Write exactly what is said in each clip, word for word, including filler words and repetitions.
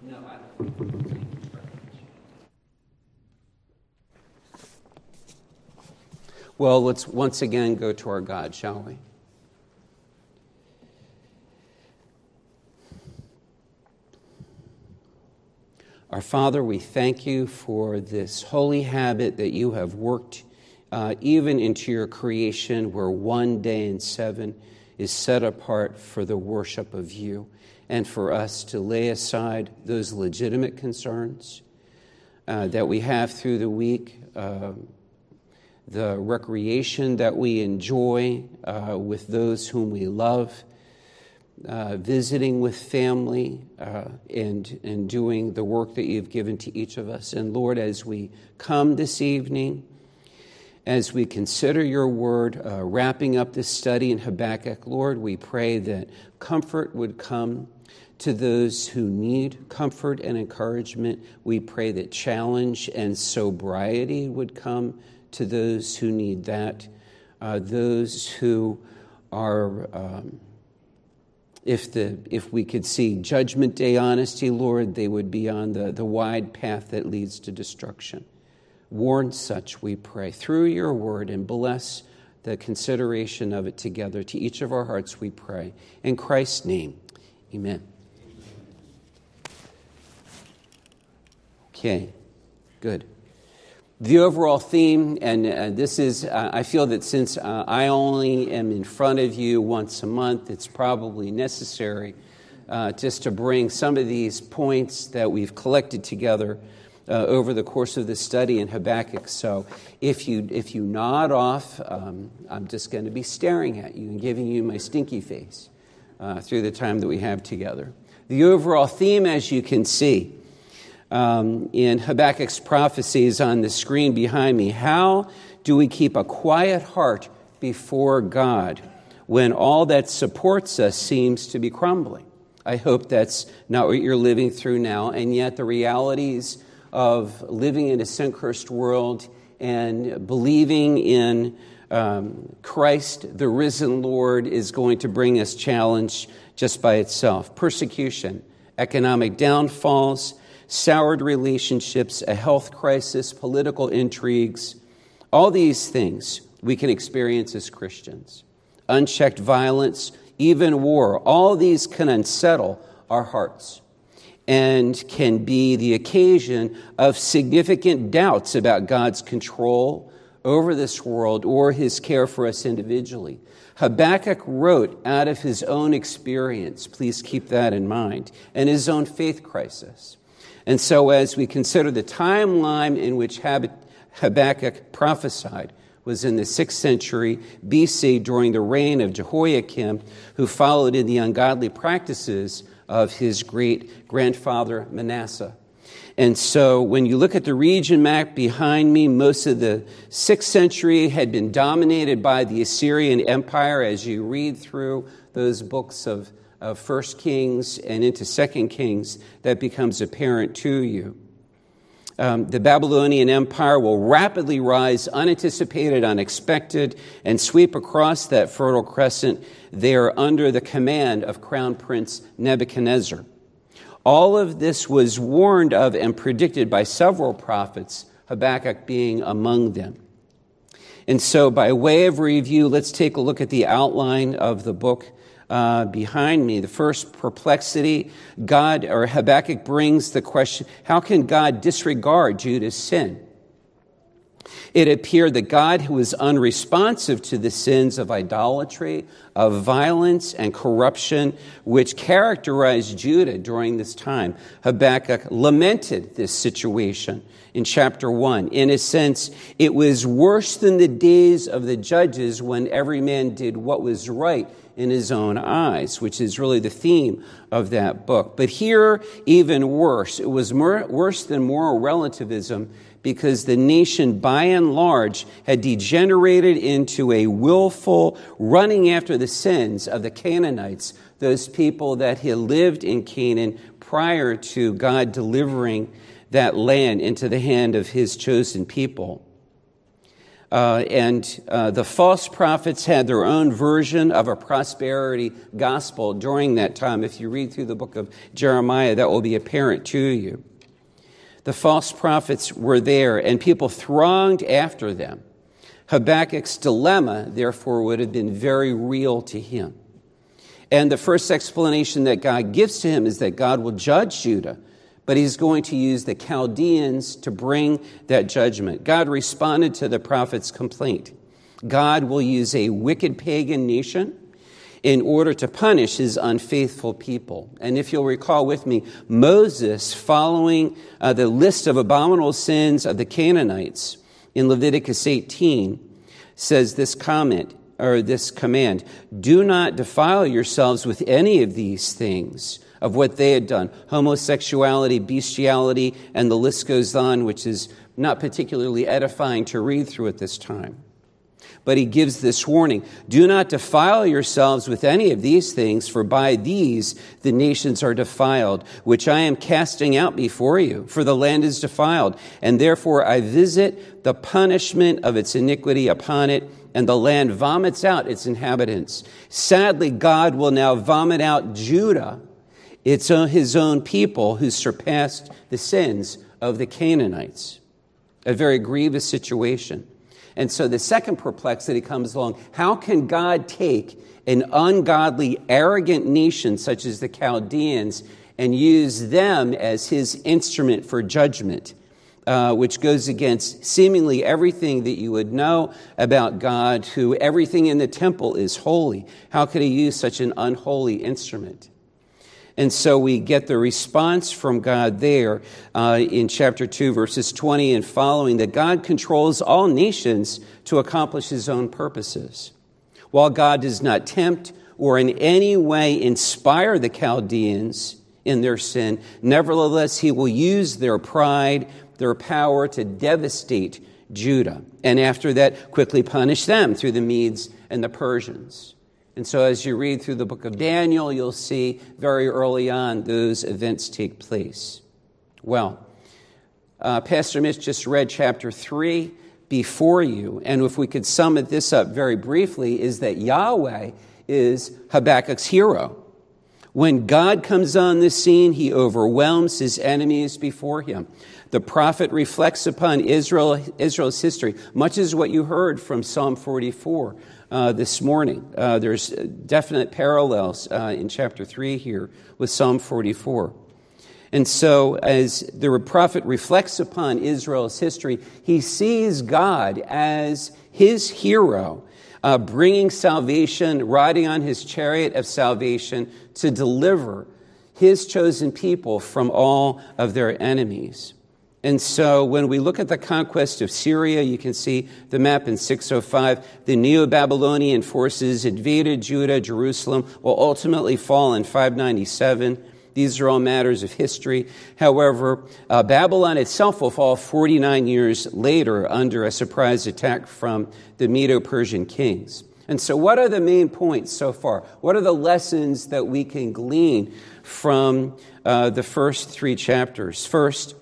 No, I don't. Well, let's once again go to our God, shall we? Our Father, we thank you for this holy habit that you have worked uh, even into your creation, where one day in seven is set apart for the worship of you, and for us to lay aside those legitimate concerns uh, that we have through the week, uh, the recreation that we enjoy uh, with those whom we love, uh, visiting with family, uh, and, and doing the work that you've given to each of us. And Lord, as we come this evening, as we consider your word, uh, wrapping up this study in Habakkuk, Lord, we pray that comfort would come to those who need comfort and encouragement. We pray that challenge and sobriety would come to those who need that. Uh, those who are, um, if the if we could see judgment day honesty, Lord, they would be on the, the wide path that leads to destruction. Warn such, we pray, through your word, and bless the consideration of it together. To each of our hearts we pray. In Christ's name, amen. Okay, good. The overall theme, and uh, this is, uh, I feel that since uh, I only am in front of you once a month, it's probably necessary uh, just to bring some of these points that we've collected together uh, over the course of the study in Habakkuk. So if you if you nod off, um, I'm just going to be staring at you and giving you my stinky face uh, through the time that we have together. The overall theme, as you can see, Um, in Habakkuk's prophecies on the screen behind me, how do we keep a quiet heart before God when all that supports us seems to be crumbling? I hope that's not what you're living through now, and yet the realities of living in a sin-cursed world and believing in um, Christ, the risen Lord, is going to bring us challenge just by itself. Persecution, economic downfalls, soured relationships, a health crisis, political intrigues, all these things we can experience as Christians. Unchecked violence, even war, all these can unsettle our hearts and can be the occasion of significant doubts about God's control over this world or his care for us individually. Habakkuk wrote out of his own experience, please keep that in mind, and his own faith crisis. And so as we consider the timeline in which Habakkuk prophesied was in the sixth century B C during the reign of Jehoiakim, who followed in the ungodly practices of his great-grandfather Manasseh. And so when you look at the region map behind me, most of the sixth century had been dominated by the Assyrian Empire. As you read through those books of of First Kings and into Second Kings, that becomes apparent to you. Um, the Babylonian Empire will rapidly rise, unanticipated, unexpected, and sweep across that Fertile Crescent. They are under the command of Crown Prince Nebuchadnezzar. All of this was warned of and predicted by several prophets, Habakkuk being among them. And so by way of review, let's take a look at the outline of the book Uh, behind me. The first perplexity, God, or Habakkuk brings the question, how can God disregard Judah's sin? It appeared that God, who was unresponsive to the sins of idolatry, of violence, and corruption, which characterized Judah during this time. Habakkuk lamented this situation in chapter one. In a sense, it was worse than the days of the judges when every man did what was right in his own eyes, which is really the theme of that book. But here, even worse, it was more, worse than moral relativism, because the nation, by and large, had degenerated into a willful running after the sins of the Canaanites, those people that had lived in Canaan prior to God delivering that land into the hand of his chosen people. Uh, and uh, the false prophets had their own version of a prosperity gospel during that time. If you read through the book of Jeremiah, that will be apparent to you. The false prophets were there, and people thronged after them. Habakkuk's dilemma, therefore, would have been very real to him. And the first explanation that God gives to him is that God will judge Judah, but he's going to use the Chaldeans to bring that judgment. God responded to the prophet's complaint. God will use a wicked pagan nation in order to punish his unfaithful people. And if you'll recall with me, Moses, following uh, the list of abominable sins of the Canaanites in Leviticus eighteen, says this comment, or this command, do not defile yourselves with any of these things of what they had done, homosexuality, bestiality, and the list goes on, which is not particularly edifying to read through at this time. But he gives this warning, do not defile yourselves with any of these things, for by these the nations are defiled, which I am casting out before you, for the land is defiled, and therefore I visit the punishment of its iniquity upon it, and the land vomits out its inhabitants. Sadly, God will now vomit out Judah, it's his own people who surpassed the sins of the Canaanites. A very grievous situation. And so the second perplexity comes along. How can God take an ungodly, arrogant nation such as the Chaldeans and use them as his instrument for judgment, uh, which goes against seemingly everything that you would know about God, who everything in the temple is holy? How could he use such an unholy instrument? And so we get the response from God there uh, in chapter two, verses twenty and following, that God controls all nations to accomplish his own purposes. While God does not tempt or in any way inspire the Chaldeans in their sin, nevertheless, he will use their pride, their power to devastate Judah. And after that, quickly punish them through the Medes and the Persians. And so as you read through the book of Daniel, you'll see very early on those events take place. Well, uh, Pastor Mitch just read chapter three before you. And if we could sum it this up very briefly, is that Yahweh is Habakkuk's hero. When God comes on the scene, he overwhelms his enemies before him. The prophet reflects upon Israel, Israel's history, much as what you heard from Psalm forty-four. Uh, this morning. Uh, there's definite parallels uh, in chapter three here with Psalm forty-four. And so as the prophet reflects upon Israel's history, he sees God as his hero, uh, bringing salvation, riding on his chariot of salvation to deliver his chosen people from all of their enemies. And so when we look at the conquest of Syria, you can see the map in six oh five. The Neo-Babylonian forces invaded Judah. Jerusalem will ultimately fall in five ninety-seven. These are all matters of history. However, uh, Babylon itself will fall forty-nine years later under a surprise attack from the Medo-Persian kings. And so what are the main points so far? What are the lessons that we can glean from uh, the first three chapters? First,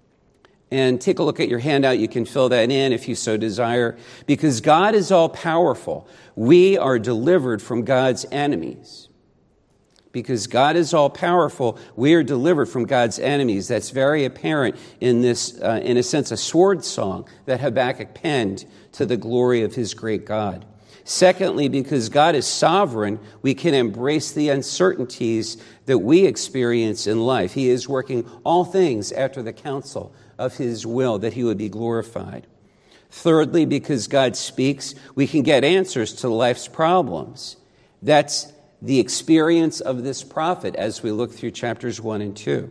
and take a look at your handout. You can fill that in if you so desire. Because God is all-powerful, we are delivered from God's enemies. Because God is all-powerful, we are delivered from God's enemies. That's very apparent in this, uh, in a sense, a sword song that Habakkuk penned to the glory of his great God. Secondly, because God is sovereign, we can embrace the uncertainties that we experience in life. He is working all things after the counsel of his will, that he would be glorified. Thirdly, because God speaks, we can get answers to life's problems. That's the experience of this prophet as we look through chapters one and two.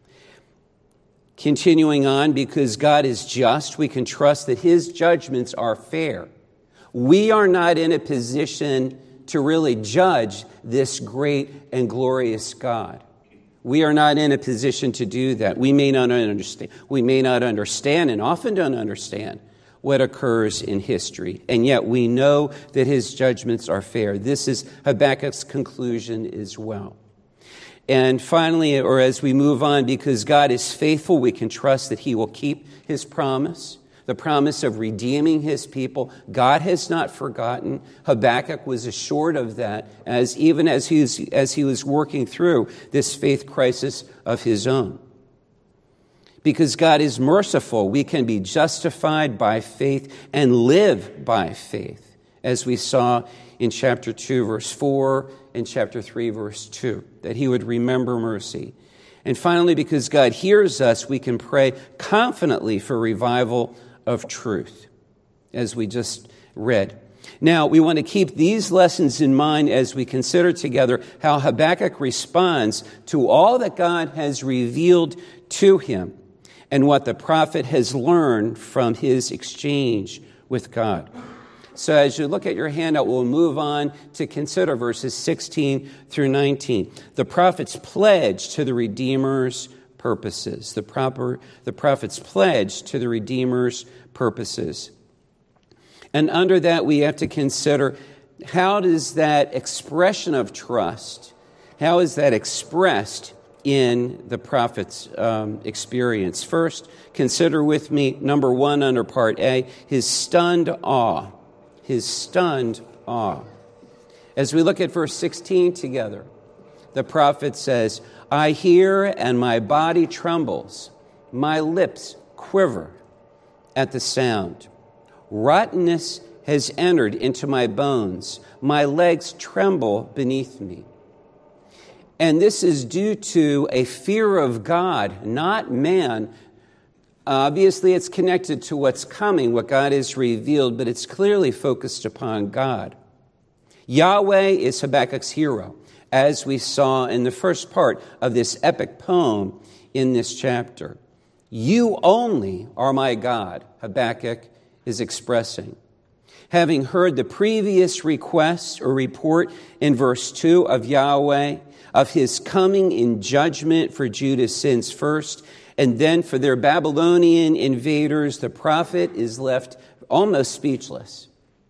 Continuing on, because God is just, we can trust that his judgments are fair. We are not in a position to really judge this great and glorious God. We are not in a position to do that. We may not understand. We may not understand and often don't understand what occurs in history. And yet we know that his judgments are fair. This is Habakkuk's conclusion as well. And finally, or as we move on, because God is faithful, we can trust that he will keep his promise. the promise of redeeming his people. God has not forgotten. Habakkuk was assured of that, as even as he was, as he was working through this faith crisis of his own. Because God is merciful, we can be justified by faith and live by faith, as we saw in chapter two, verse four, and chapter three, verse two, that he would remember mercy. And finally, because God hears us, we can pray confidently for revival of truth, as we just read. Now, we want to keep these lessons in mind as we consider together how Habakkuk responds to all that God has revealed to him and what the prophet has learned from his exchange with God. So as you look at your handout, we'll move on to consider verses sixteen through nineteen. The prophet's pledge to the Redeemer's purposes. The proper, the prophet's pledge to the Redeemer's purposes. And under that, we have to consider, how does that expression of trust, how is that expressed in the prophet's um, experience? First, consider with me, number one under part A, his stunned awe. His stunned awe. As we look at verse sixteen together, the prophet says, I hear and my body trembles. My lips quiver at the sound. Rottenness has entered into my bones. My legs tremble beneath me. And this is due to a fear of God, not man. Obviously, it's connected to what's coming, what God has revealed, but it's clearly focused upon God. Yahweh is Habakkuk's hero, as we saw in the first part of this epic poem in this chapter. You only are my God, Habakkuk is expressing. Having heard the previous request or report in verse two of Yahweh, of his coming in judgment for Judah's sins first, and then for their Babylonian invaders, the prophet is left almost speechless.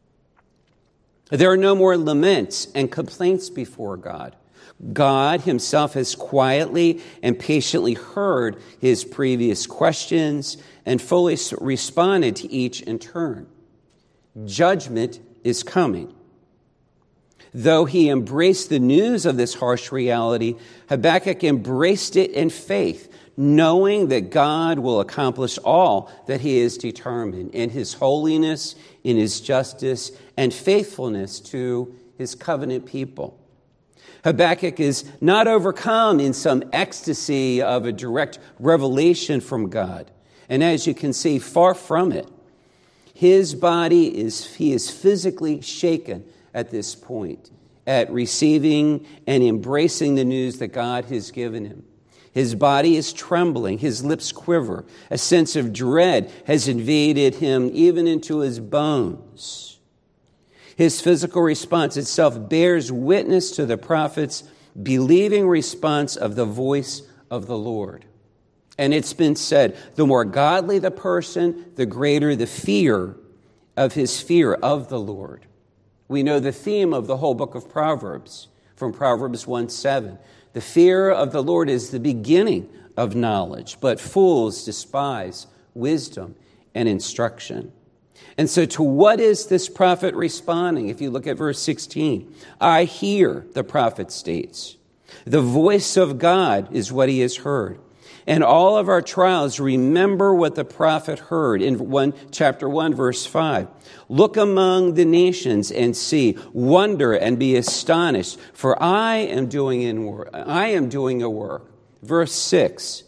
There are no more laments and complaints before God. God himself has quietly and patiently heard his previous questions and fully responded to each in turn. Judgment is coming. Though he embraced the news of this harsh reality, Habakkuk embraced it in faith, knowing that God will accomplish all that he is determined in his holiness, in his justice, and faithfulness to his covenant people. Habakkuk is not overcome in some ecstasy of a direct revelation from God. And as you can see, far from it. His body is, he is physically shaken at this point, at receiving and embracing the news that God has given him. His body is trembling, his lips quiver. A sense of dread has invaded him even into his bones. His physical response itself bears witness to the prophet's believing response of the voice of the Lord. And it's been said, the more godly the person, the greater the fear of his fear of the Lord. We know the theme of the whole book of Proverbs, from Proverbs one seven. The fear of the Lord is the beginning of knowledge, but fools despise wisdom and instruction. And so to what is this prophet responding? If you look at verse sixteen, I hear, the prophet states. The voice of God is what he has heard. And all of our trials, remember what the prophet heard in one, chapter one, verse five. Look among the nations and see, wonder and be astonished, for I am doing in work. I am doing a work. Verse six.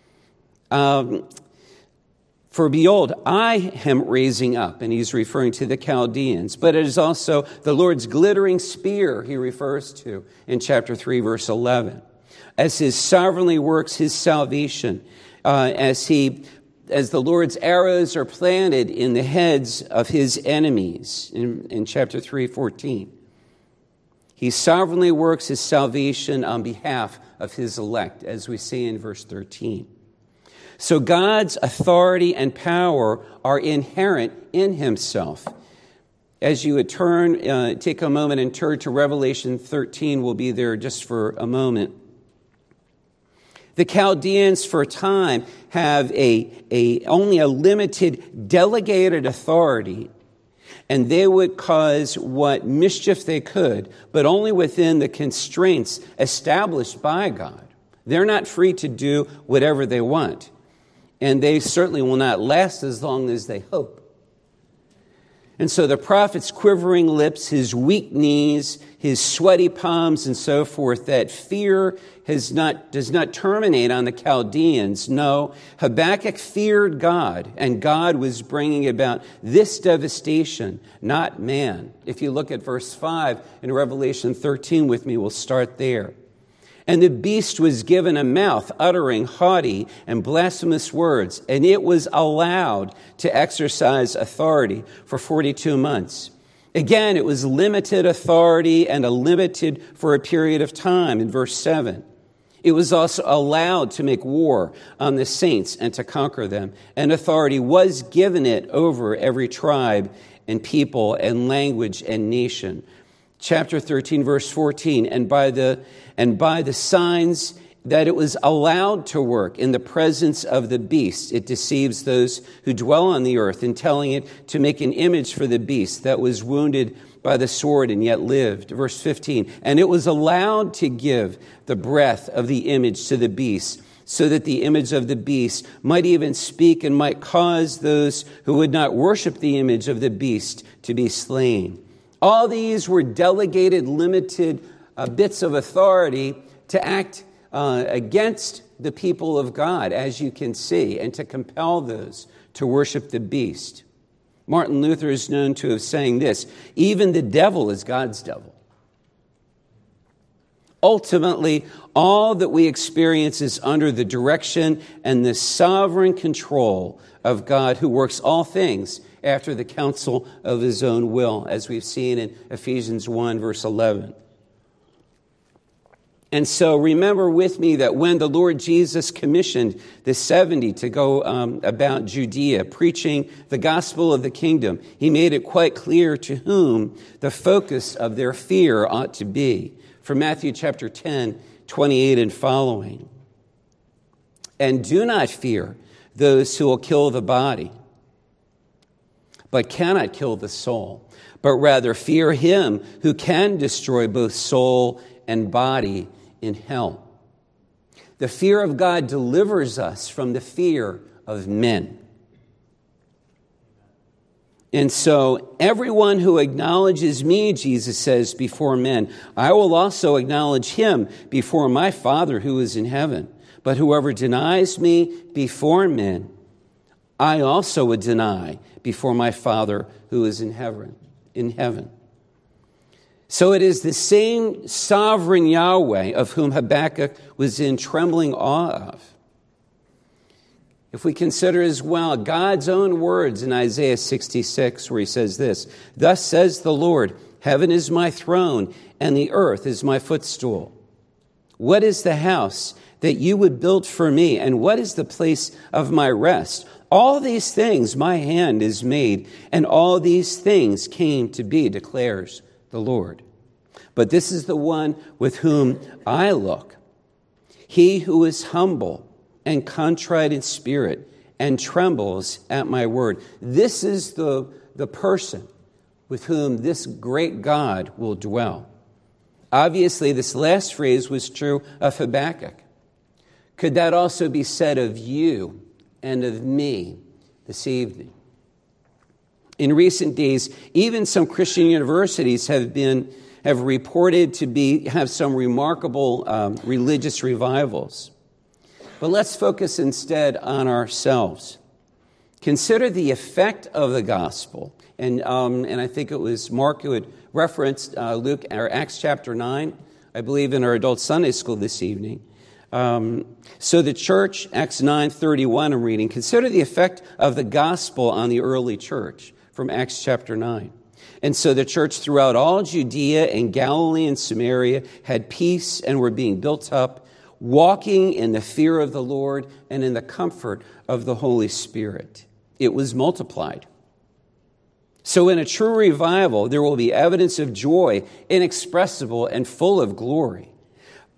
Um, for behold, I am raising up, and he's referring to the Chaldeans, but it is also the Lord's glittering spear he refers to in chapter three, verse eleven. As his sovereignly works his salvation, uh, as he, as the Lord's arrows are planted in the heads of his enemies, in, in chapter three fourteen. He sovereignly works his salvation on behalf of his elect, as we see in verse thirteen. So God's authority and power are inherent in himself. As you would turn, uh, take a moment and turn to Revelation thirteen, we'll be there just for a moment. The Chaldeans for a time have a, a only a limited delegated authority, and they would cause what mischief they could, but only within the constraints established by God. They're not free to do whatever they want, and they certainly will not last as long as they hope. And so the prophet's quivering lips, his weak knees, his sweaty palms, and so forth, that fear has not, does not terminate on the Chaldeans. No, Habakkuk feared God, and God was bringing about this devastation, not man. If you look at verse five in Revelation thirteen with me, we'll start there. And the beast was given a mouth uttering haughty and blasphemous words, and it was allowed to exercise authority for forty-two months. Again, it was limited authority and a limited for a period of time in verse seven. It was also allowed to make war on the saints and to conquer them, and authority was given it over every tribe and people and language and nation. Chapter thirteen, verse fourteen, and by the and by the signs that it was allowed to work in the presence of the beast, it deceives those who dwell on the earth in telling it to make an image for the beast that was wounded by the sword and yet lived. Verse fifteen, and it was allowed to give the breath of the image to the beast, so that the image of the beast might even speak and might cause those who would not worship the image of the beast to be slain. All these were delegated, limited uh, bits of authority to act uh, against the people of God, as you can see, and to compel those to worship the beast. Martin Luther is known to have saying this: even the devil is God's devil. Ultimately, all that we experience is under the direction and the sovereign control of God, who works all things after the counsel of his own will, as we've seen in Ephesians one, verse eleven. And so remember with me that when the Lord Jesus commissioned the seventy to go um, about Judea, preaching the gospel of the kingdom, he made it quite clear to whom the focus of their fear ought to be. From Matthew chapter ten, twenty-eight and following. And do not fear those who will kill the body, but cannot kill the soul, but rather fear him who can destroy both soul and body in hell. The fear of God delivers us from the fear of men. And so everyone who acknowledges me, Jesus says, before men, I will also acknowledge him before my Father who is in heaven. But whoever denies me before men, I also would deny before my Father who is in heaven. In heaven. So it is the same sovereign Yahweh of whom Habakkuk was in trembling awe of. If we consider as well God's own words in Isaiah sixty-six, where he says this, thus says the Lord, heaven is my throne and the earth is my footstool. What is the house that you would build for me, and what is the place of my rest? All these things my hand is made, and all these things came to be, declares the Lord. But this is the one with whom I look, he who is humble and contrite in spirit and trembles at my word. This is the, the person with whom this great God will dwell. Obviously, this last phrase was true of Habakkuk. Could that also be said of you and of me this evening? In recent days, even some Christian universities have been have reported to be have some remarkable um, religious revivals. But let's focus instead on ourselves. Consider the effect of the gospel. And um, and I think it was Mark who had referenced uh, Luke or Acts chapter nine, I believe, in our adult Sunday school this evening. Um, so the church, Acts nine thirty-one, I'm reading, consider the effect of the gospel on the early church from Acts chapter nine. And so the church throughout all Judea and Galilee and Samaria had peace and were being built up, walking in the fear of the Lord and in the comfort of the Holy Spirit. It was multiplied. So in a true revival, there will be evidence of joy, inexpressible and full of glory.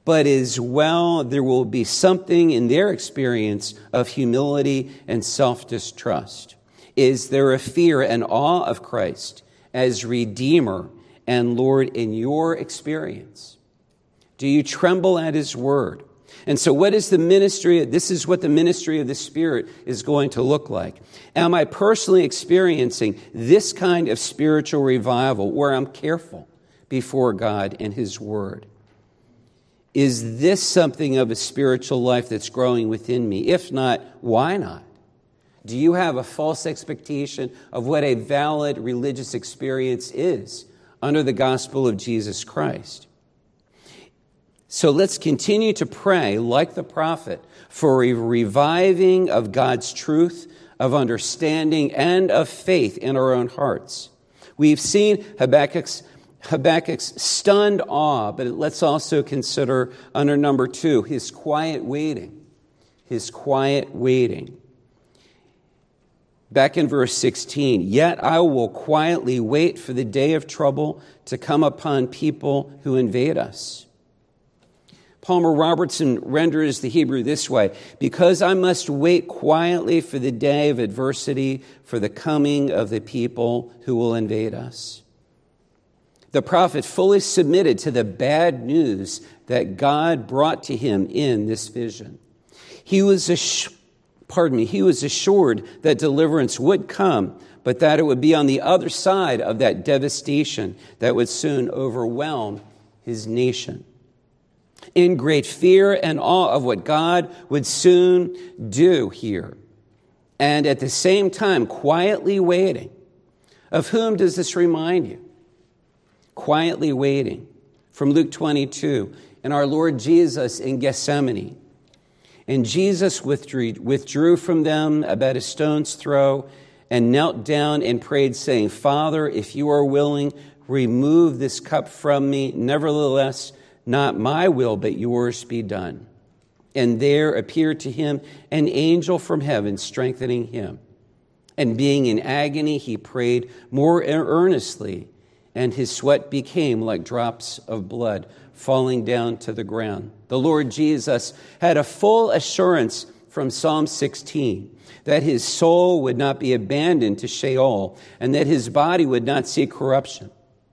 but as well there will be something in their experience of humility and self-distrust. Is there a fear and awe of Christ as Redeemer and Lord in your experience? Do you tremble at his word? And so what is the ministry? This is what the ministry of the Spirit is going to look like. Am I personally experiencing this kind of spiritual revival where I'm careful before God and his word? Is this something of a spiritual life that's growing within me? If not, why not? Do you have a false expectation of what a valid religious experience is under the gospel of Jesus Christ? So let's continue to pray, like the prophet, for a reviving of God's truth, of understanding, and of faith in our own hearts. We've seen Habakkuk's, Habakkuk's stunned awe, but let's also consider under number two, his quiet waiting. His quiet waiting. Back in verse sixteen, yet I will quietly wait for the day of trouble to come upon people who invade us. Palmer Robertson renders the Hebrew this way: because I must wait quietly for the day of adversity, for the coming of the people who will invade us. The prophet fully submitted to the bad news that God brought to him in this vision. He was assured, pardon me, he was assured that deliverance would come, but that it would be on the other side of that devastation that would soon overwhelm his nation. In great fear and awe of what God would soon do here, and at the same time quietly waiting. Of whom does this remind you? Quietly waiting. From Luke twenty-two, and our Lord Jesus in Gethsemane. And Jesus withdrew, withdrew from them about a stone's throw and knelt down and prayed, saying, Father, if you are willing, remove this cup from me. Nevertheless, not my will, but yours be done. And there appeared to him an angel from heaven, strengthening him. And being in agony, he prayed more earnestly, and his sweat became like drops of blood falling down to the ground. The Lord Jesus had a full assurance from Psalm sixteen that his soul would not be abandoned to Sheol, and that his body would not see corruption.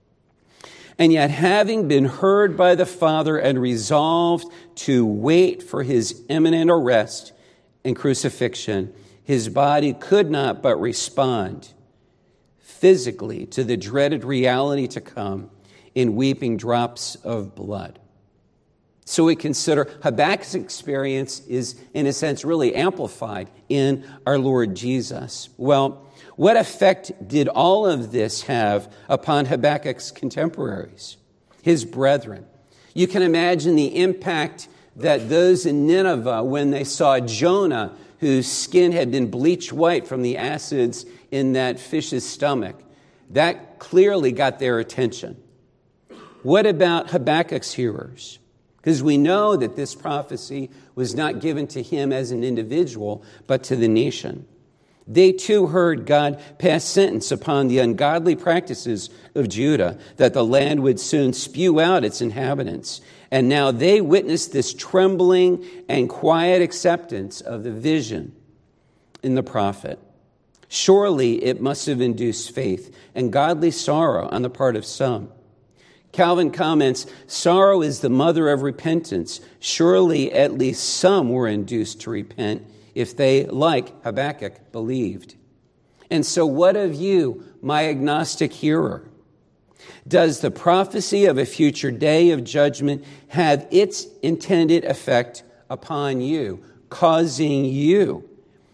And yet, having been heard by the Father and resolved to wait for his imminent arrest and crucifixion, his body could not but respond physically to the dreaded reality to come in weeping drops of blood. So we consider Habakkuk's experience is, in a sense, really amplified in our Lord Jesus. Well, what effect did all of this have upon Habakkuk's contemporaries, his brethren? You can imagine the impact that those in Nineveh, when they saw Jonah, whose skin had been bleached white from the acids in that fish's stomach, that clearly got their attention. What about Habakkuk's hearers? Because we know that this prophecy was not given to him as an individual, but to the nation. They too heard God pass sentence upon the ungodly practices of Judah, that the land would soon spew out its inhabitants. And now they witnessed this trembling and quiet acceptance of the vision in the prophet. Surely it must have induced faith and godly sorrow on the part of some. Calvin comments, sorrow is the mother of repentance. Surely at least some were induced to repent if they, like Habakkuk, believed. And so what of you, my agnostic hearer? Does the prophecy of a future day of judgment have its intended effect upon you, causing you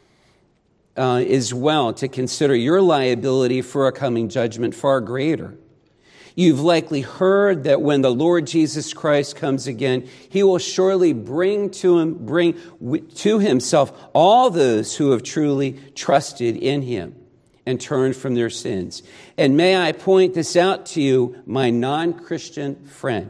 uh, as well to consider your liability for a coming judgment far greater? You've likely heard that when the Lord Jesus Christ comes again, he will surely bring to him, bring to himself all those who have truly trusted in him and turned from their sins. And may I point this out to you, my non-Christian friend.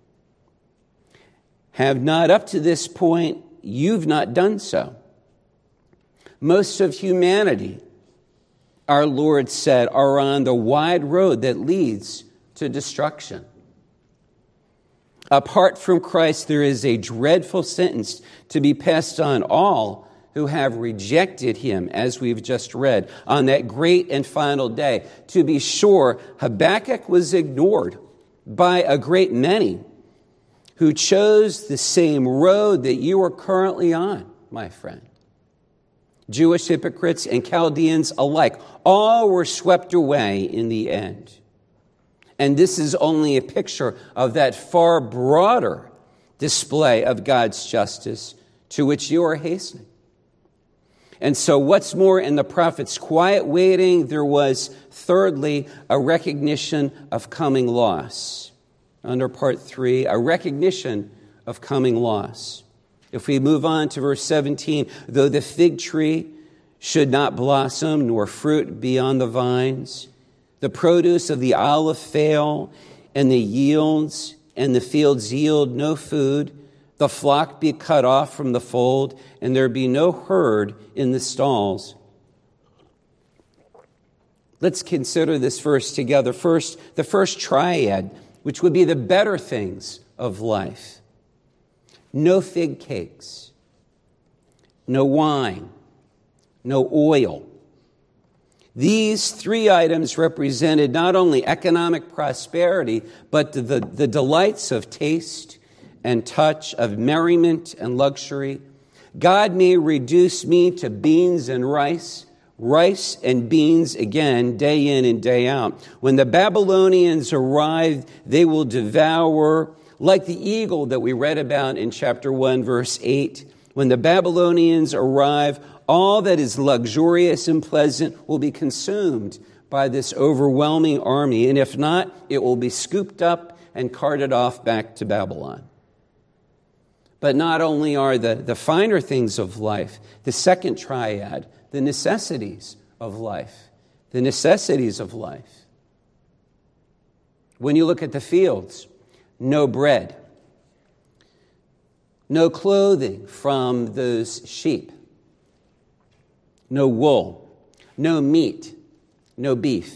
Have not up to this point, you've not done so. Most of humanity, our Lord said, are on the wide road that leads to destruction. Apart from Christ, there is a dreadful sentence to be passed on all who have rejected him, as we've just read, on that great and final day. To be sure, Habakkuk was ignored by a great many who chose the same road that you are currently on, my friend. Jewish hypocrites and Chaldeans alike, all were swept away in the end. And this is only a picture of that far broader display of God's justice to which you are hastening. And so what's more, in the prophet's quiet waiting, there was, thirdly, a recognition of coming loss. Under part three, a recognition of coming loss. If we move on to verse seventeen, though the fig tree should not blossom, nor fruit be on the vines, the produce of the olive fail, and the yields, and the fields yield no food, the flock be cut off from the fold, and there be no herd in the stalls. Let's consider this verse together. First, the first triad, which would be the better things of life. No fig cakes, no wine, no oil. These three items represented not only economic prosperity, but the, the delights of taste and touch, of merriment and luxury. God may reduce me to beans and rice, rice and beans again, day in and day out. When the Babylonians arrive, they will devour, like the eagle that we read about in chapter one, verse eight. When the Babylonians arrive, all that is luxurious and pleasant will be consumed by this overwhelming army. And if not, it will be scooped up and carted off back to Babylon. But not only are the, the finer things of life, the second triad, the necessities of life, the necessities of life. When you look at the fields, no bread, no clothing from those sheep, no wool, no meat, no beef.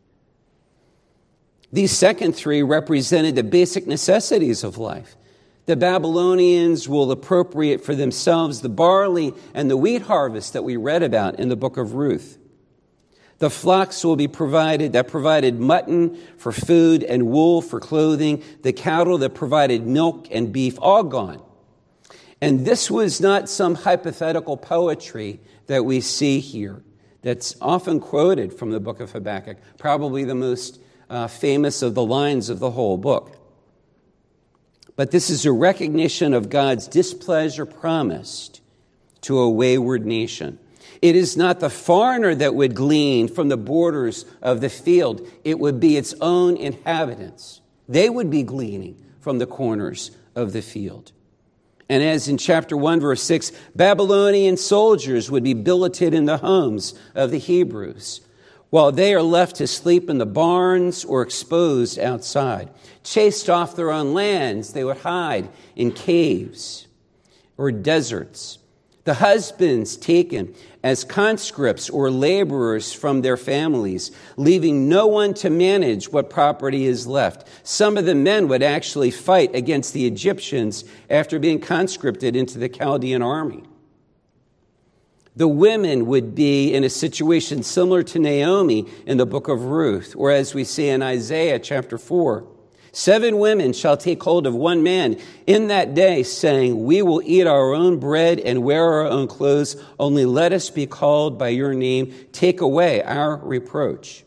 These second three represented the basic necessities of life. The Babylonians will appropriate for themselves the barley and the wheat harvest that we read about in the book of Ruth. The flocks will be provided that provided mutton for food and wool for clothing, the cattle that provided milk and beef, all gone. And this was not some hypothetical poetry that we see here that's often quoted from the book of Habakkuk, probably the most uh, famous of the lines of the whole book. But this is a recognition of God's displeasure promised to a wayward nation. It is not the foreigner that would glean from the borders of the field. It would be its own inhabitants. They would be gleaning from the corners of the field. And as in chapter one, verse six, Babylonian soldiers would be billeted in the homes of the Hebrews, while they are left to sleep in the barns or exposed outside. Chased off their own lands, they would hide in caves or deserts. The husbands taken as conscripts or laborers from their families, leaving no one to manage what property is left. Some of the men would actually fight against the Egyptians after being conscripted into the Chaldean army. The women would be in a situation similar to Naomi in the book of Ruth, or as we see in Isaiah chapter four. Seven women shall take hold of one man in that day, saying, we will eat our own bread and wear our own clothes. Only let us be called by your name. Take away our reproach.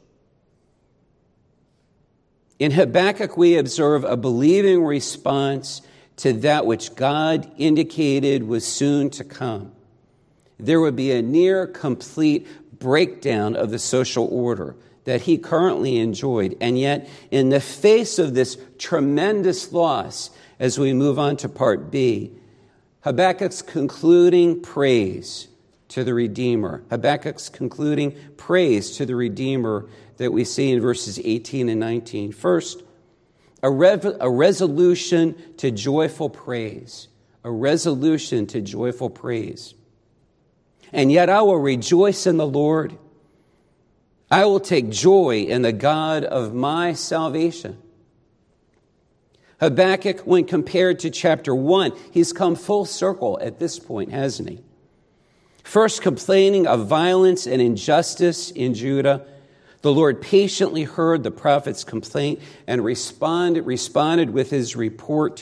In Habakkuk, we observe a believing response to that which God indicated was soon to come. There would be a near complete breakdown of the social order that he currently enjoyed. And yet, in the face of this tremendous loss, as we move on to part B, Habakkuk's concluding praise to the Redeemer. Habakkuk's concluding praise to the Redeemer that we see in verses eighteen and nineteen. First, a, rev- a resolution to joyful praise. A resolution to joyful praise. And yet I will rejoice in the Lord. I will take joy in the God of my salvation. Habakkuk, when compared to chapter one, he's come full circle at this point, hasn't he? First, complaining of violence and injustice in Judah, the Lord patiently heard the prophet's complaint and responded, responded with his report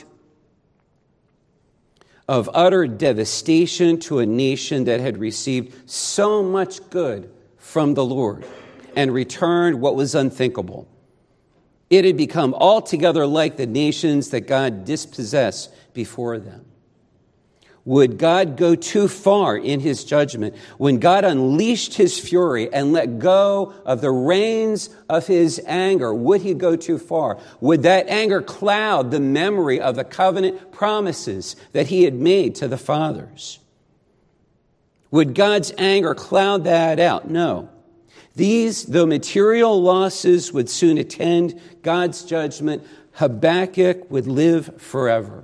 of utter devastation to a nation that had received so much good from the Lord and returned what was unthinkable. It had become altogether like the nations that God dispossessed before them. Would God go too far in his judgment? When God unleashed his fury and let go of the reins of his anger, would he go too far? Would that anger cloud the memory of the covenant promises that he had made to the fathers? Would God's anger cloud that out? No. These, though material losses would soon attend God's judgment, Habakkuk would live forever.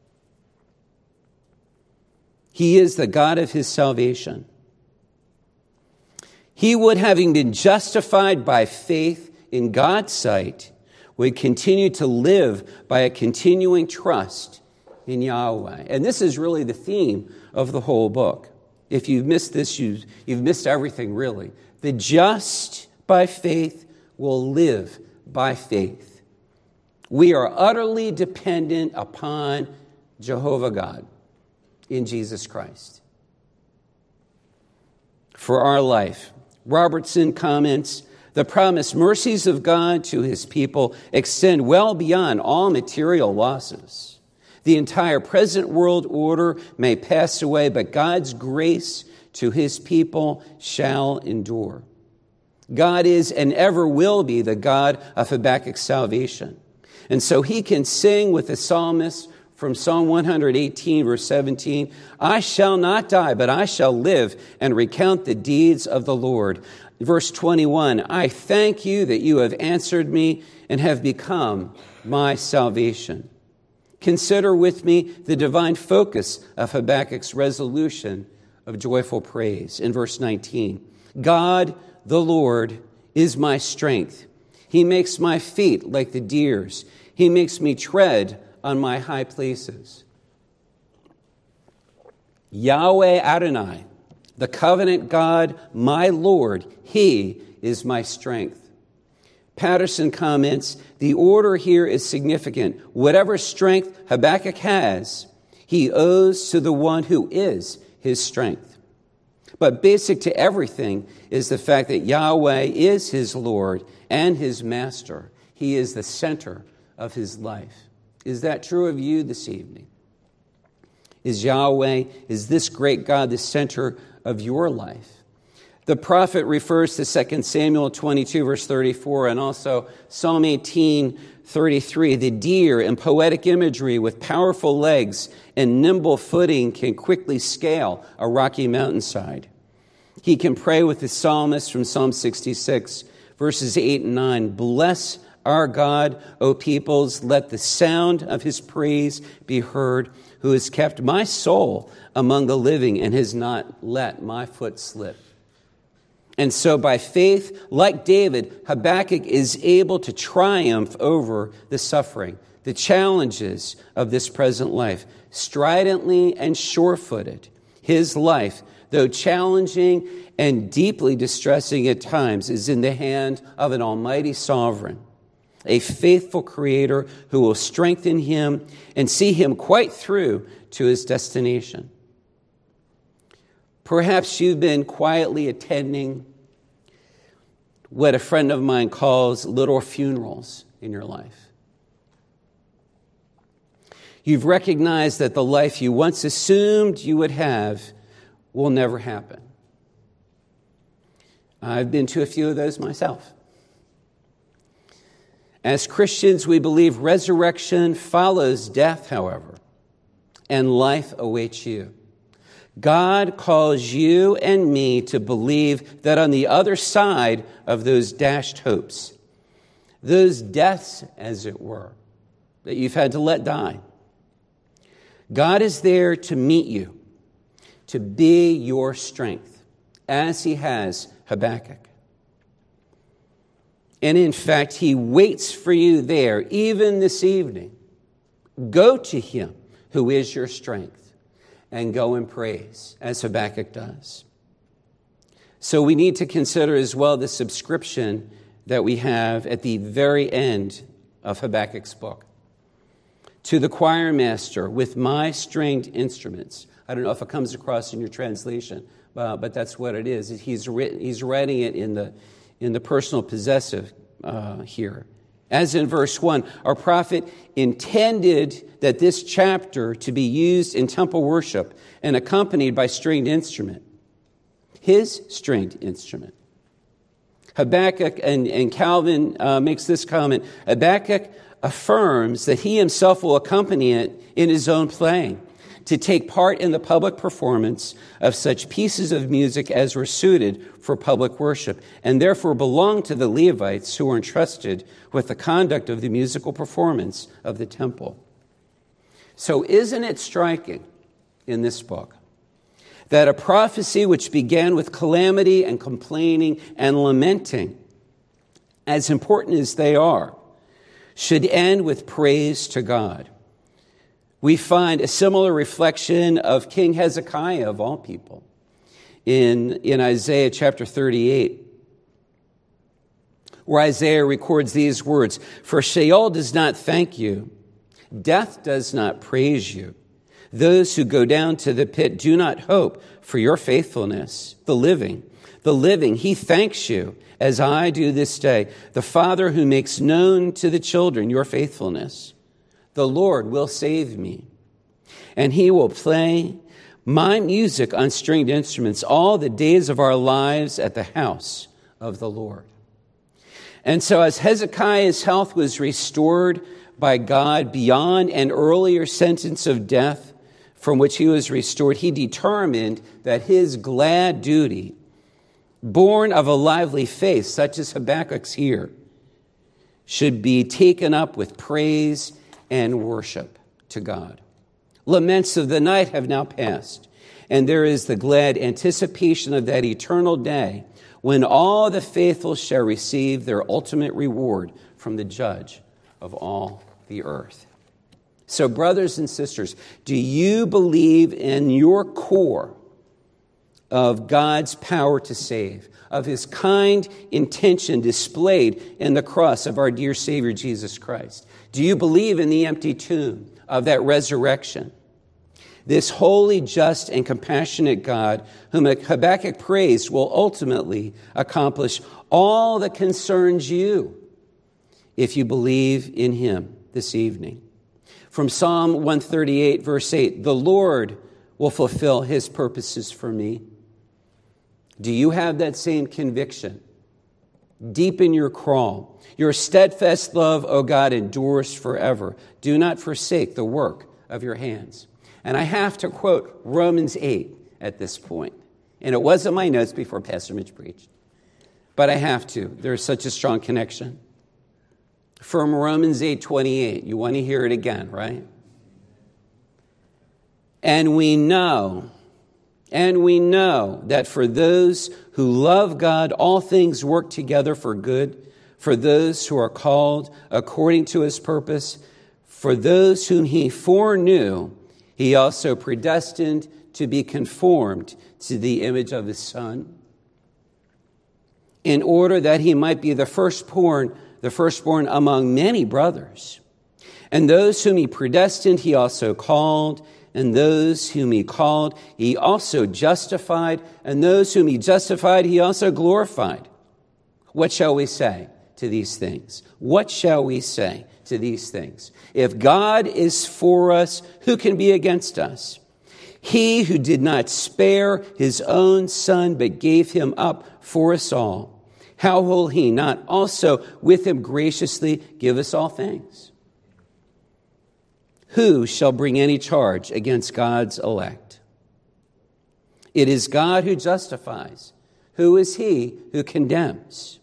He is the God of his salvation. He would, having been justified by faith in God's sight, would continue to live by a continuing trust in Yahweh. And this is really the theme of the whole book. If you've missed this, you've, you've missed everything, really. The just by faith will live by faith. We are utterly dependent upon Jehovah God in Jesus Christ for our life. Robertson comments, the promised mercies of God to his people extend well beyond all material losses. The entire present world order may pass away, but God's grace to his people shall endure. God is and ever will be the God of Habakkuk's salvation. And so he can sing with the psalmist from Psalm one eighteen, verse seventeen, I shall not die, but I shall live and recount the deeds of the Lord. Verse twenty-one, I thank you that you have answered me and have become my salvation. Consider with me the divine focus of Habakkuk's resolution of joyful praise. In verse nineteen, God, the Lord, is my strength. He makes my feet like the deer's. He makes me tread on my high places. Yahweh Adonai, the covenant God, my Lord, he is my strength. Patterson comments, the order here is significant. Whatever strength Habakkuk has, he owes to the one who is his strength. But basic to everything is the fact that Yahweh is his Lord and his master. He is the center of his life. Is that true of you this evening? Is Yahweh, is this great God the center of your life? The prophet refers to Second Samuel twenty-two, verse thirty-four, and also Psalm eighteen, thirty-three. The deer in poetic imagery with powerful legs and nimble footing can quickly scale a rocky mountainside. He can pray with the psalmist from Psalm sixty-six, verses eight and nine. Bless our God, O peoples, let the sound of his praise be heard, who has kept my soul among the living and has not let my foot slip. And so by faith, like David, Habakkuk is able to triumph over the suffering, the challenges of this present life. Stridently and sure-footed, his life, though challenging and deeply distressing at times, is in the hand of an almighty sovereign, a faithful creator who will strengthen him and see him quite through to his destination. Perhaps you've been quietly attending what a friend of mine calls little funerals in your life. You've recognized that the life you once assumed you would have will never happen. I've been to a few of those myself. As Christians, we believe resurrection follows death, however, and life awaits you. God calls you and me to believe that on the other side of those dashed hopes, those deaths, as it were, that you've had to let die, God is there to meet you, to be your strength, as he has Habakkuk. And in fact, he waits for you there, even this evening, Go to him who is your strength and go in praise, as Habakkuk does. So we need to consider as well the subscription that we have at the very end of Habakkuk's book. To the choir master with my stringed instruments. I don't know if it comes across in your translation, uh, but that's what it is. He's written, he's writing it in the in the personal possessive uh, here. As in verse one, our prophet intended that this chapter to be used in temple worship and accompanied by stringed instrument. His stringed instrument. Habakkuk and, and Calvin uh, makes this comment. Habakkuk affirms that he himself will accompany it in his own playing, to take part in the public performance of such pieces of music as were suited for public worship, and therefore belong to the Levites who were entrusted with the conduct of the musical performance of the temple. So isn't it striking in this book that a prophecy which began with calamity and complaining and lamenting, as important as they are, should end with praise to God? We find a similar reflection of King Hezekiah, of all people, in, in Isaiah chapter thirty-eight, where Isaiah records these words, "For Sheol does not thank you, death does not praise you. Those who go down to the pit do not hope for your faithfulness. The living, the living, he thanks you, as I do this day, the Father who makes known to the children your faithfulness. The Lord will save me, and he will play my music on stringed instruments all the days of our lives at the house of the Lord." And so as Hezekiah's health was restored by God beyond an earlier sentence of death from which he was restored, he determined that his glad duty, born of a lively faith, such as Habakkuk's here, should be taken up with praise and worship to God. Laments of the night have now passed, and there is the glad anticipation of that eternal day when all the faithful shall receive their ultimate reward from the judge of all the earth. So, brothers and sisters, do you believe in your core of God's power to save, of his kind intention displayed in the cross of our dear Savior Jesus Christ? Do you believe in the empty tomb of that resurrection? This holy, just, and compassionate God, whom Habakkuk praised, will ultimately accomplish all that concerns you if you believe in him this evening. From Psalm one thirty-eight, verse eight, "The Lord will fulfill his purposes for me." Do you have that same conviction deep in your crawl? Your steadfast love, O God, endures forever. Do not forsake the work of your hands. And I have to quote Romans eight at this point. And it wasn't my notes before Pastor Mitch preached. But I have to. There's such a strong connection. From Romans eight twenty-eight. You want to hear it again, right? And we know, and we know that for those who love God, all things work together for good, for those who are called according to his purpose. For those whom he foreknew, he also predestined to be conformed to the image of his Son, in order that he might be the firstborn, the firstborn among many brothers. And those whom he predestined, he also called. And those whom he called, he also justified. And those whom he justified, he also glorified. What shall we say to these things? What shall we say to these things? If God is for us, who can be against us? He who did not spare his own Son, but gave him up for us all, how will he not also with him graciously give us all things? Who shall bring any charge against God's elect? It is God who justifies. Who is he who condemns?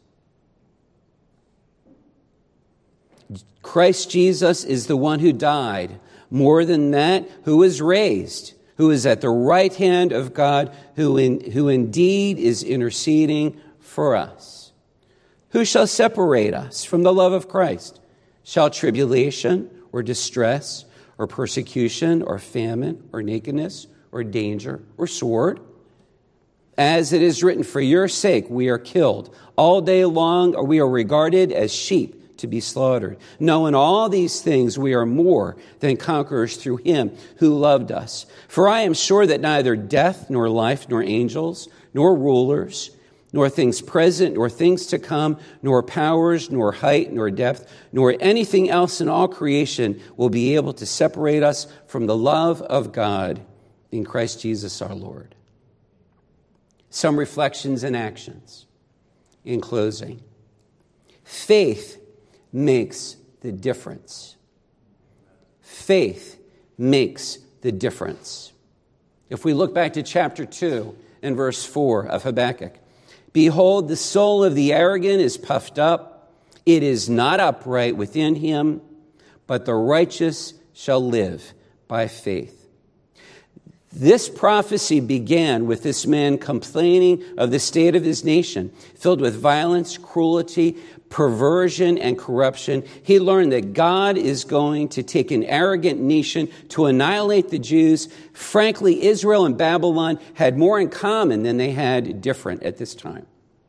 Christ Jesus is the one who died. More than that, who was raised, who is at the right hand of God, who, in, who indeed is interceding for us. Who shall separate us from the love of Christ? Shall tribulation or distress or persecution, or famine, or nakedness, or danger, or sword. As it is written, for your sake we are killed. All day long we are regarded as sheep to be slaughtered. No, in all these things we are more than conquerors through him who loved us. For I am sure that neither death, nor life, nor angels, nor rulers, nor things present, nor things to come, nor powers, nor height, nor depth, nor anything else in all creation will be able to separate us from the love of God in Christ Jesus our Lord. Some reflections and actions in closing. Faith makes the difference. Faith makes the difference. If we look back to chapter two and verse four of Habakkuk, behold, the soul of the arrogant is puffed up. It is not upright within him, but the righteous shall live by faith. This prophecy began with this man complaining of the state of his nation, filled with violence, cruelty, perversion, and corruption. He learned that God is going to take an arrogant nation to annihilate the Jews. Frankly, Israel and Babylon had more in common than they had different at this time.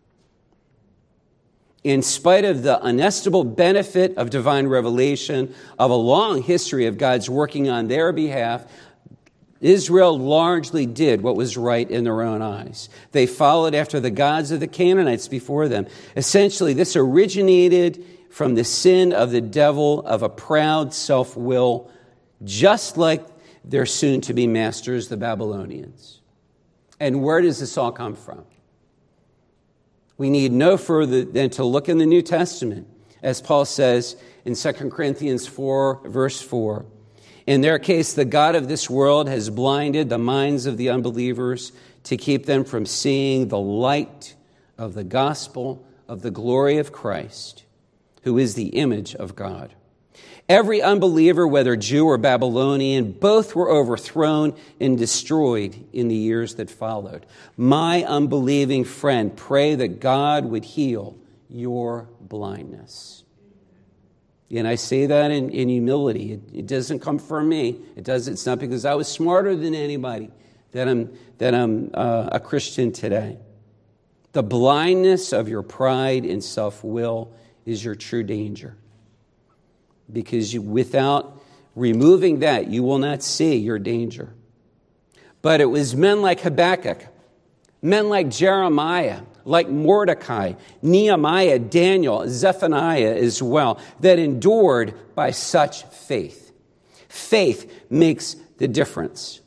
In spite of the inestimable benefit of divine revelation, of a long history of God's working on their behalf, Israel largely did what was right in their own eyes. They followed after the gods of the Canaanites before them. Essentially, this originated from the sin of the devil of a proud self-will, just like their soon-to-be masters, the Babylonians. And where does this all come from? We need no further than to look in the New Testament, as Paul says in Second Corinthians four, verse four. In their case, the God of this world has blinded the minds of the unbelievers to keep them from seeing the light of the gospel of the glory of Christ, who is the image of God. Every unbeliever, whether Jew or Babylonian, both were overthrown and destroyed in the years that followed. My unbelieving friend, pray that God would heal your blindness. And I say that in, in humility. It, it doesn't come from me. It does. It's not because I was smarter than anybody that I'm that I'm uh, a Christian today. The blindness of your pride and self-will is your true danger. Because you, without removing that, you will not see your danger. But it was men like Habakkuk, men like Jeremiah, like Mordecai, Nehemiah, Daniel, Zephaniah as well, that endured by such faith. Faith makes the difference.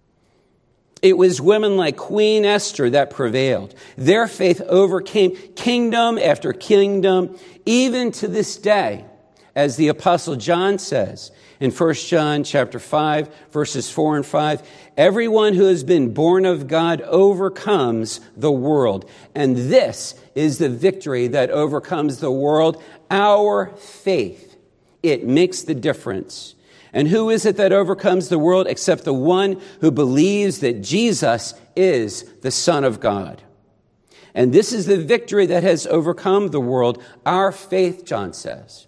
It was women like Queen Esther that prevailed. Their faith overcame kingdom after kingdom, even to this day, as the Apostle John says in First John chapter five, verses four and five, everyone who has been born of God overcomes the world. And this is the victory that overcomes the world, our faith. It makes the difference. And who is it that overcomes the world except the one who believes that Jesus is the Son of God? And this is the victory that has overcome the world, our faith, John says.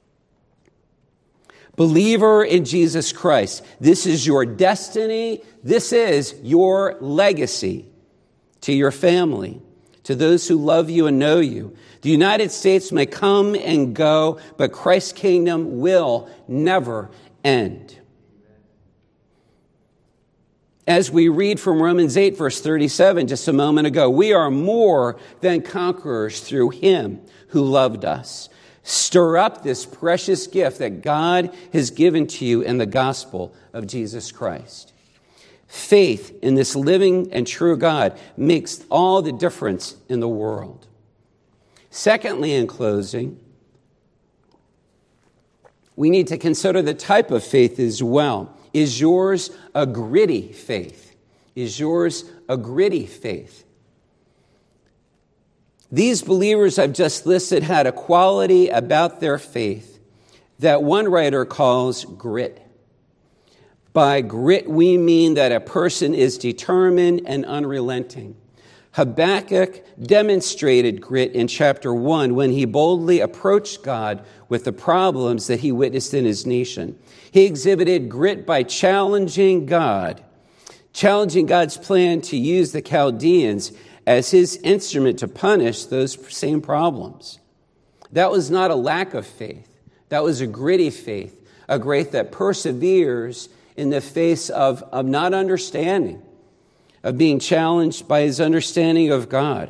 Believer in Jesus Christ, this is your destiny. This is your legacy to your family, to those who love you and know you. The United States may come and go, but Christ's kingdom will never end. As we read from Romans eight, verse thirty-seven, just a moment ago, we are more than conquerors through him who loved us. Stir up this precious gift that God has given to you in the gospel of Jesus Christ. Faith in this living and true God makes all the difference in the world. Secondly, in closing, we need to consider the type of faith as well. Is yours a gritty faith? Is yours a gritty faith? These believers I've just listed had a quality about their faith that one writer calls grit. By grit, we mean that a person is determined and unrelenting. Habakkuk demonstrated grit in chapter one when he boldly approached God with the problems that he witnessed in his nation. He exhibited grit by challenging God, challenging God's plan to use the Chaldeans as his instrument to punish those same problems. That was not a lack of faith. That was a gritty faith, a faith that perseveres in the face of, of not understanding, of being challenged by his understanding of God.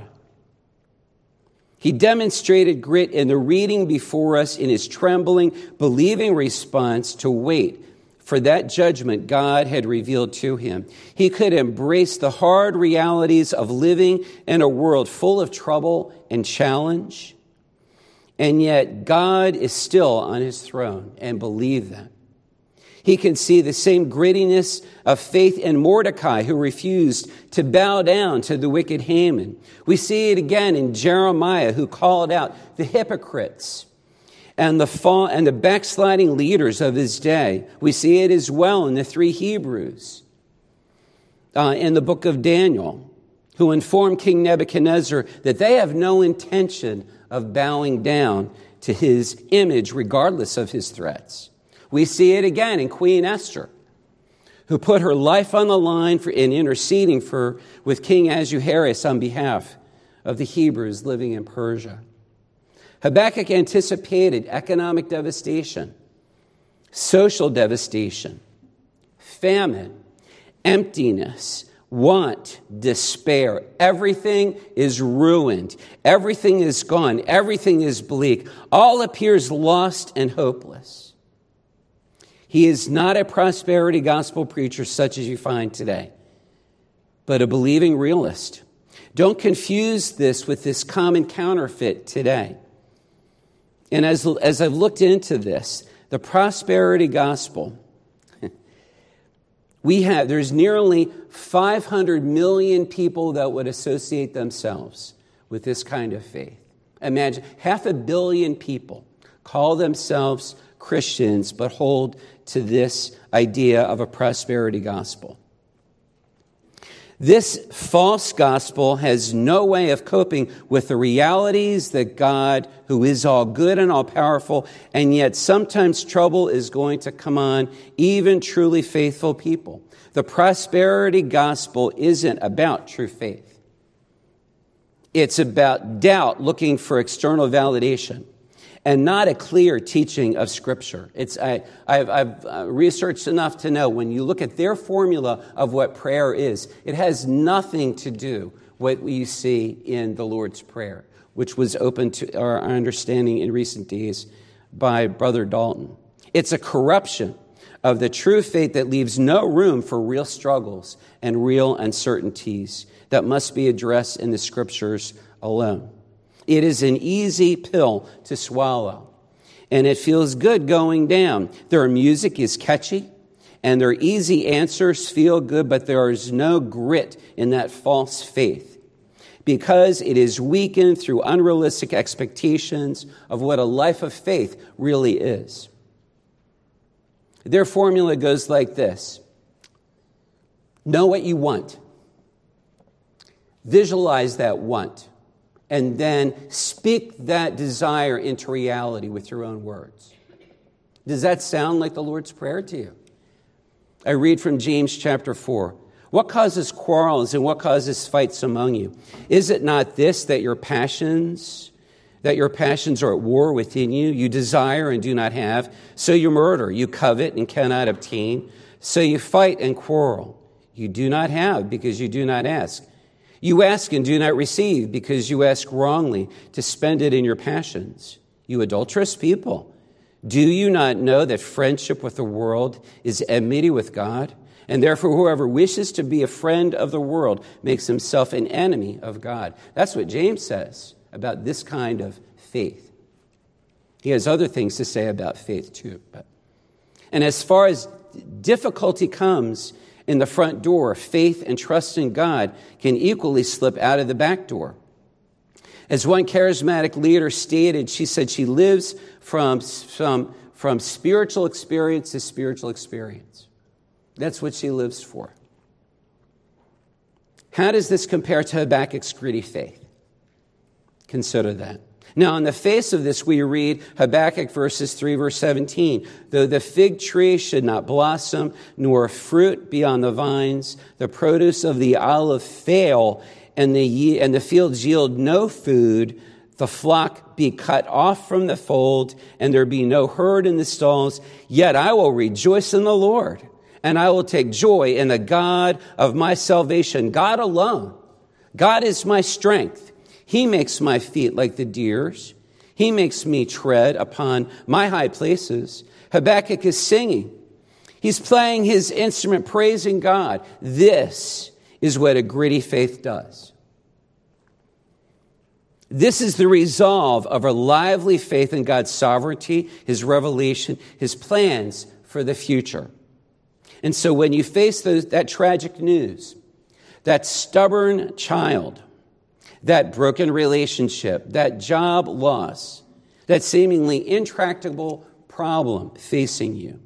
He demonstrated grit in the reading before us in his trembling, believing response to wait for that judgment God had revealed to him. He could embrace the hard realities of living in a world full of trouble and challenge, and yet God is still on his throne, and believe that. He can see the same grittiness of faith in Mordecai, who refused to bow down to the wicked Haman. We see it again in Jeremiah, who called out the hypocrites and the fall and the backsliding leaders of his day. We see it as well in the three Hebrews uh, in the book of Daniel, who informed King Nebuchadnezzar that they have no intention of bowing down to his image, regardless of his threats. We see it again in Queen Esther, who put her life on the line for, in interceding for, with King Ahasuerus on behalf of the Hebrews living in Persia. Habakkuk anticipated economic devastation, social devastation, famine, emptiness, want, despair. Everything is ruined. Everything is gone. Everything is bleak. All appears lost and hopeless. He is not a prosperity gospel preacher such as you find today, but a believing realist. Don't confuse this with this common counterfeit today. And as, as I've looked into this, the prosperity gospel, we have, there's nearly five hundred million people that would associate themselves with this kind of faith. Imagine, half a billion people call themselves Christians, but hold to this idea of a prosperity gospel. This false gospel has no way of coping with the realities that God, who is all good and all powerful, and yet sometimes trouble is going to come on even truly faithful people. The prosperity gospel isn't about true faith. It's about doubt looking for external validation, and not a clear teaching of Scripture. It's I, I've, I've uh, researched enough to know when you look at their formula of what prayer is, it has nothing to do with what you see in the Lord's Prayer, which was open to our understanding in recent days by Brother Dalton. It's a corruption of the true faith that leaves no room for real struggles and real uncertainties that must be addressed in the Scriptures alone. It is an easy pill to swallow, and it feels good going down. Their music is catchy, and their easy answers feel good, but there is no grit in that false faith because it is weakened through unrealistic expectations of what a life of faith really is. Their formula goes like this: know what you want, visualize that want, and then speak that desire into reality with your own words. Does that sound like the Lord's Prayer to you? I read from James chapter four. What causes quarrels and what causes fights among you? Is it not this, that your passions, that your passions are at war within you? You desire and do not have, so you murder. You covet and cannot obtain, so you fight and quarrel. You do not have because you do not ask. You ask and do not receive because you ask wrongly to spend it in your passions. You adulterous people, do you not know that friendship with the world is enmity with God? And therefore whoever wishes to be a friend of the world makes himself an enemy of God. That's what James says about this kind of faith. He has other things to say about faith too. But, and as far as difficulty comes in the front door, faith and trust in God can equally slip out of the back door. As one charismatic leader stated, she said she lives from, from, from spiritual experience to spiritual experience. That's what she lives for. How does this compare to Habakkuk's gritty faith? Consider that. Now, in the face of this, we read Habakkuk verses three, verse seventeen. Though the fig tree should not blossom, nor fruit be on the vines, the produce of the olive fail, and the, ye- and the fields yield no food, the flock be cut off from the fold, and there be no herd in the stalls, yet I will rejoice in the Lord, and I will take joy in the God of my salvation. God alone. God is my strength. He makes my feet like the deer's. He makes me tread upon my high places. Habakkuk is singing. He's playing his instrument, praising God. This is what a gritty faith does. This is the resolve of a lively faith in God's sovereignty, his revelation, his plans for the future. And so when you face those, that tragic news, that stubborn child, that broken relationship, that job loss, that seemingly intractable problem facing you,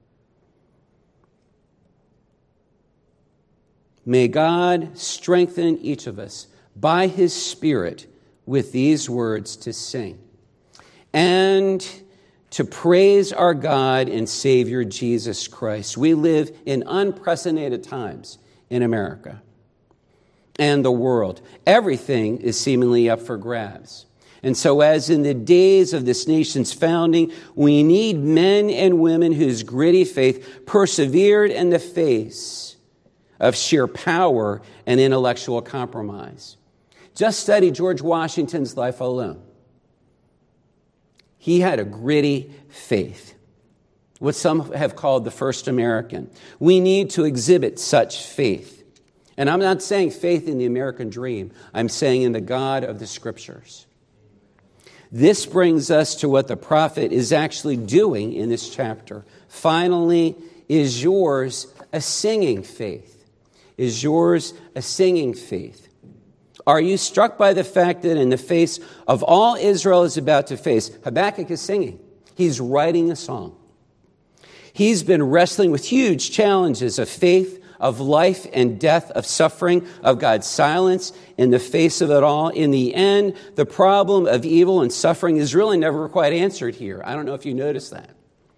may God strengthen each of us by his Spirit with these words to sing and to praise our God and Savior Jesus Christ. We live in unprecedented times in America and the world. Everything is seemingly up for grabs. And so as in the days of this nation's founding, we need men and women whose gritty faith persevered in the face of sheer power and intellectual compromise. Just study George Washington's life alone. He had a gritty faith, what some have called the first American. We need to exhibit such faith. And I'm not saying faith in the American dream. I'm saying in the God of the Scriptures. This brings us to what the prophet is actually doing in this chapter. Finally, is yours a singing faith? Is yours a singing faith? Are you struck by the fact that in the face of all Israel is about to face, Habakkuk is singing. He's writing a song. He's been wrestling with huge challenges of faith, of life and death, of suffering, of God's silence in the face of it all. In the end, the problem of evil and suffering is really never quite answered here. I don't know if you noticed that.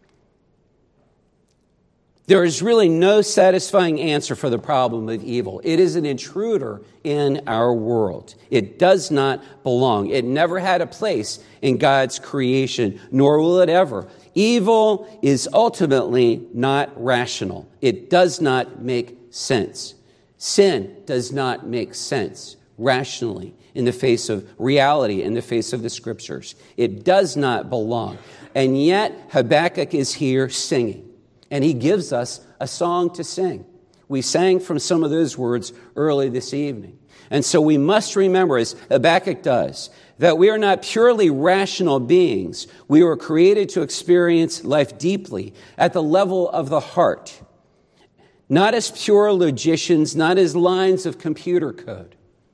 There is really no satisfying answer for the problem of evil. It is an intruder in our world. It does not belong. It never had a place in God's creation, nor will it ever. Evil is ultimately not rational. It does not make sense. Sin does not make sense rationally in the face of reality, in the face of the Scriptures. It does not belong. And yet, Habakkuk is here singing. And he gives us a song to sing. We sang from some of those words early this evening. And so we must remember, as Habakkuk does, that we are not purely rational beings. We were created to experience life deeply at the level of the heart. Not as pure logicians, not as lines of computer code.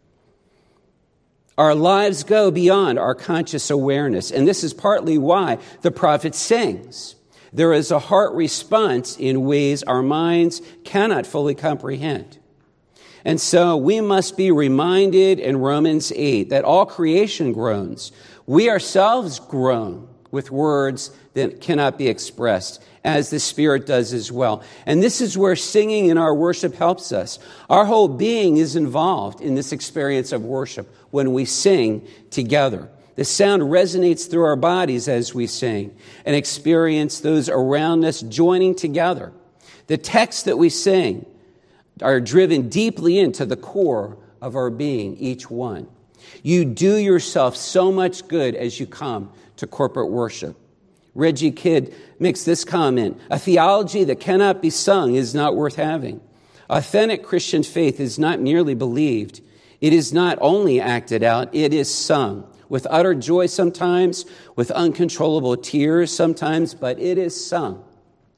Our lives go beyond our conscious awareness. And this is partly why the prophet sings. There is a heart response in ways our minds cannot fully comprehend. And so we must be reminded in Romans eight that all creation groans. We ourselves groan with words that cannot be expressed, as the Spirit does as well. And this is where singing in our worship helps us. Our whole being is involved in this experience of worship when we sing together. The sound resonates through our bodies as we sing and experience those around us joining together. The texts that we sing are driven deeply into the core of our being, each one. You do yourself so much good as you come to corporate worship. Reggie Kidd makes this comment: a theology that cannot be sung is not worth having. Authentic Christian faith is not merely believed. It is not only acted out, it is sung. With utter joy sometimes, with uncontrollable tears sometimes, but it is sung.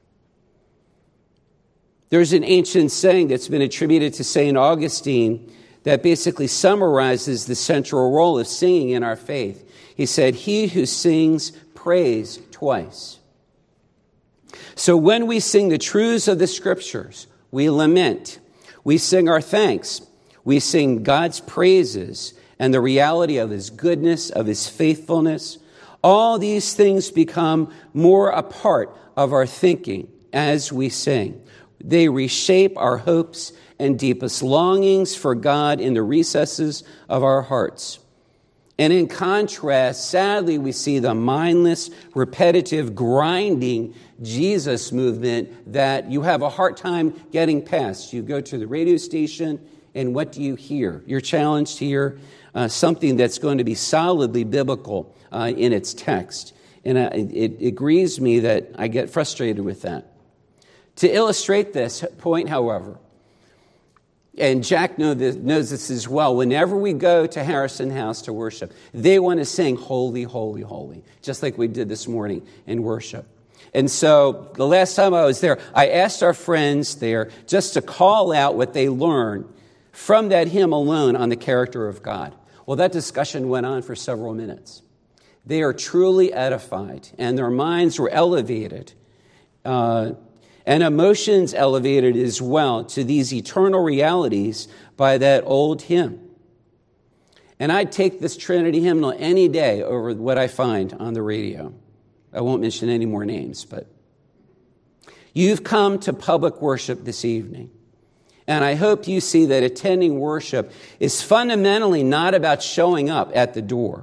There's an ancient saying that's been attributed to Saint Augustine that basically summarizes the central role of singing in our faith. He said, "He who sings prays twice." So when we sing the truths of the Scriptures, we lament, we sing our thanks, We sing God's praises and the reality of his goodness, of his faithfulness. All these things become more a part of our thinking as we sing. They reshape our hopes and deepest longings for God in the recesses of our hearts. And in contrast, sadly, we see the mindless, repetitive, grinding Jesus movement that you have a hard time getting past. You go to the radio station, and what do you hear? You're challenged to hear uh, something that's going to be solidly biblical uh, in its text. And uh, it, it grieves me that I get frustrated with that. To illustrate this point, however, and Jack know this, knows this as well, whenever we go to Harrison House to worship, they want to sing holy, holy, holy, just like we did this morning in worship. And so the last time I was there, I asked our friends there just to call out what they learned from that hymn alone on the character of God. Well, that discussion went on for several minutes. They are truly edified, and their minds were elevated, uh, and emotions elevated as well to these eternal realities by that old hymn. And I'd take this Trinity hymnal any day over what I find on the radio. I won't mention any more names, but you've come to public worship this evening. And I hope you see that attending worship is fundamentally not about showing up at the door.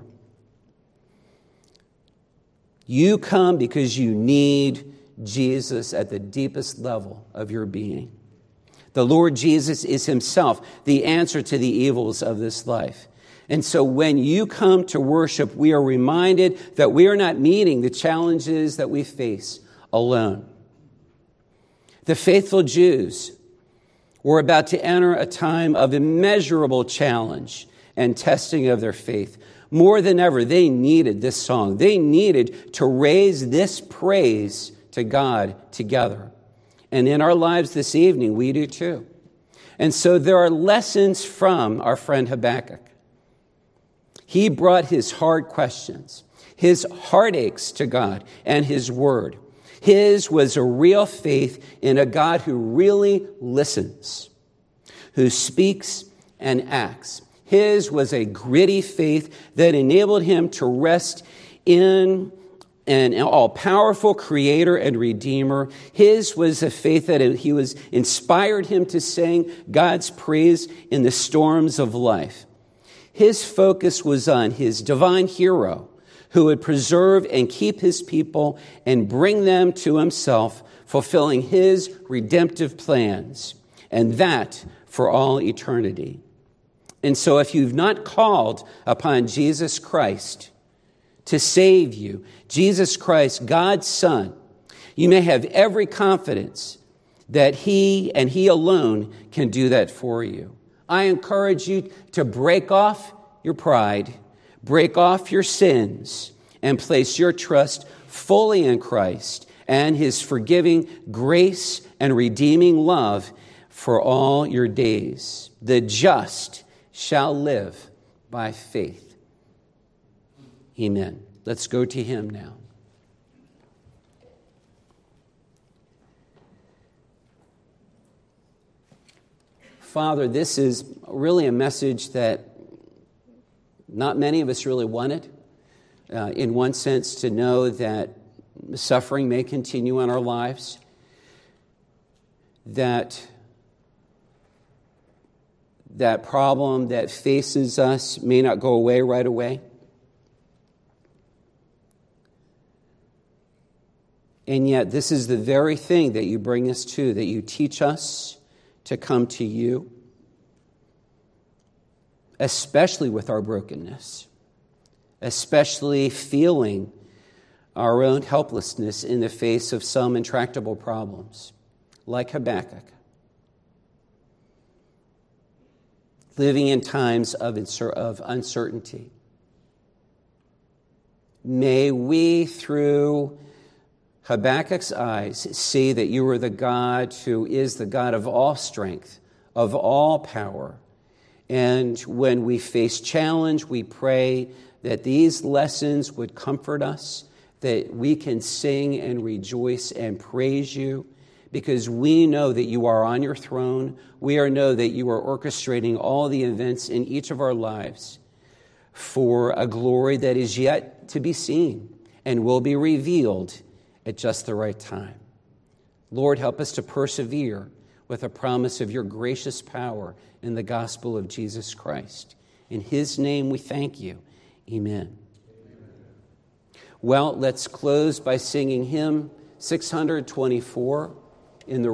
You come because you need Jesus at the deepest level of your being. The Lord Jesus is himself the answer to the evils of this life. And so when you come to worship, we are reminded that we are not meeting the challenges that we face alone. The faithful Jews were about to enter a time of immeasurable challenge and testing of their faith. More than ever, they needed this song. They needed to raise this praise to God together. And in our lives this evening, we do too. And so there are lessons from our friend Habakkuk. He brought his hard questions, his heartaches to God and his word. His was a real faith in a God who really listens, who speaks and acts. His was a gritty faith that enabled him to rest in an all-powerful creator and redeemer. His was a faith that he was inspired him to sing God's praise in the storms of life. His focus was on his divine hero who would preserve and keep his people and bring them to himself, fulfilling his redemptive plans, and that for all eternity. And so if you've not called upon Jesus Christ to save you, Jesus Christ, God's Son, you may have every confidence that he and he alone can do that for you. I encourage you to break off your pride, break off your sins, and place your trust fully in Christ and his forgiving grace and redeeming love for all your days. The just shall live by faith. Amen. Let's go to him now. Father, this is really a message that not many of us really wanted. Uh, in one sense, to know that suffering may continue in our lives, that that problem that faces us may not go away right away. And yet, this is the very thing that you bring us to, that you teach us to come to you, especially with our brokenness, especially feeling our own helplessness in the face of some intractable problems, like Habakkuk. Living in times of of uncertainty. May we, through Habakkuk's eyes, see that you are the God who is the God of all strength, of all power. And when we face challenge, we pray that these lessons would comfort us, that we can sing and rejoice and praise you because we know that you are on your throne. We are know that you are orchestrating all the events in each of our lives for a glory that is yet to be seen and will be revealed at just the right time. Lord, help us to persevere with a promise of your gracious power in the gospel of Jesus Christ. In his name we thank you. Amen. Well, let's close by singing hymn six twenty-four in the